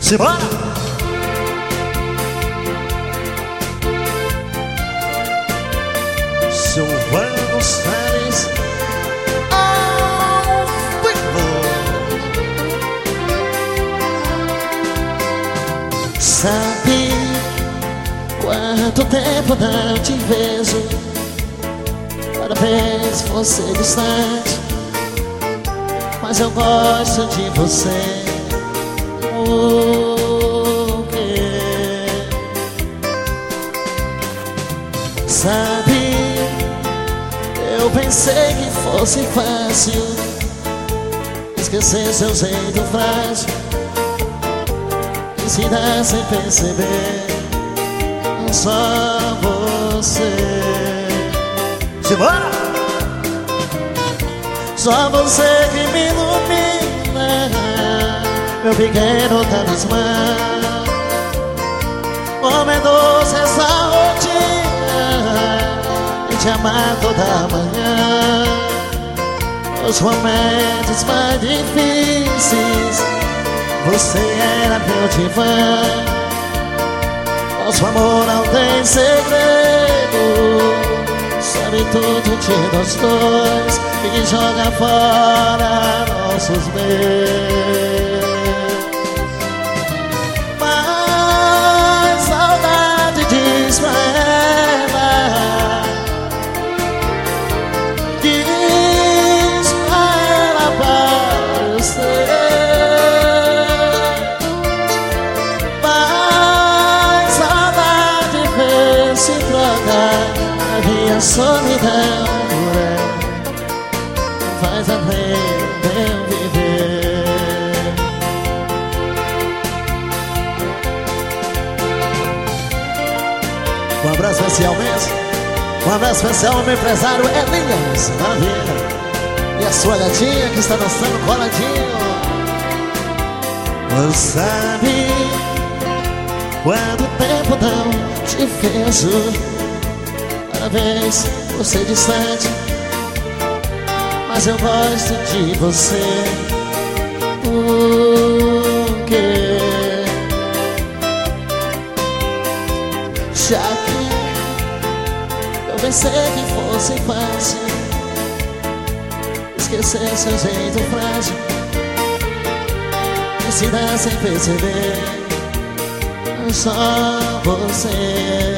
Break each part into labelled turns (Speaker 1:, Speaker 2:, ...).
Speaker 1: Simbora! Silvano Salles ao vivo. Sabe quanto tempo não te vejo? Cada vez você distante, mas eu gosto de você. O quê? Sabe, eu pensei que fosse fácil esquecer seu jeito frágil, ensinar sem perceber, só você. Simbora! Só você que me ilumina, meu pequeno talismã. Como é doce essa rotina de te amar toda manhã. Os momentos mais difíceis, você era meu divã. Nosso amor não tem segredo, sabe tudo de nós dois e joga fora nossos medos. Mas saudade diz pra ela, diz pra ela aparecer. Mas saudade fez se trocar a minha solidão por ela, faz a eu viver. Um abraço especial mesmo. Um abraço especial ao meu empresário Elinhas Maravilha e a sua gatinha que está dançando coladinho. Você sabe quanto tempo não te vejo? Cada vez você distante, mas eu gosto de você. O quê? Já que eu pensei que fosse fácil esquecer seu jeito frágil, ensinar sem perceber, só você.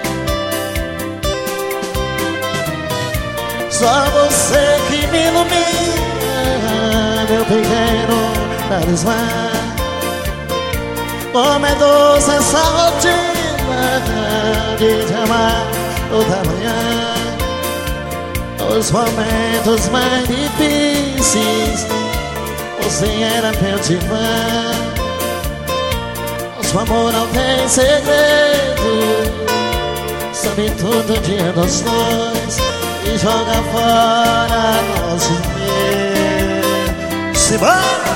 Speaker 1: Só você que me ilumina, meu pequeno talismã. Como é doce essa rotina de te amar toda manhã. Os momentos mais difíceis, você era meu divã. Nosso amor não tem segredo, sabe tudo de nós dois e joga fora nosso medo. Simbora!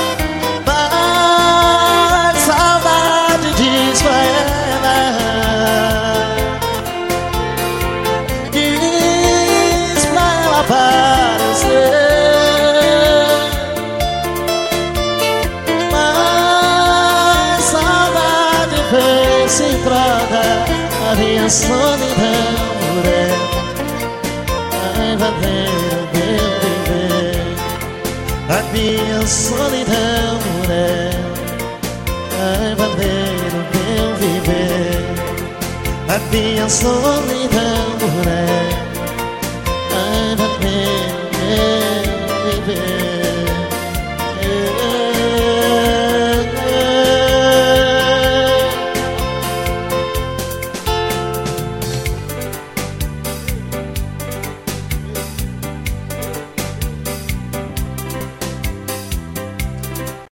Speaker 1: Mas saudade diz pra ela, diz pra ela aparecer. Mas saudade fez se troca a minha solidão por ela. Vai valer meu viver, a minha solidão é. Vai valer o meu viver, a minha solidão.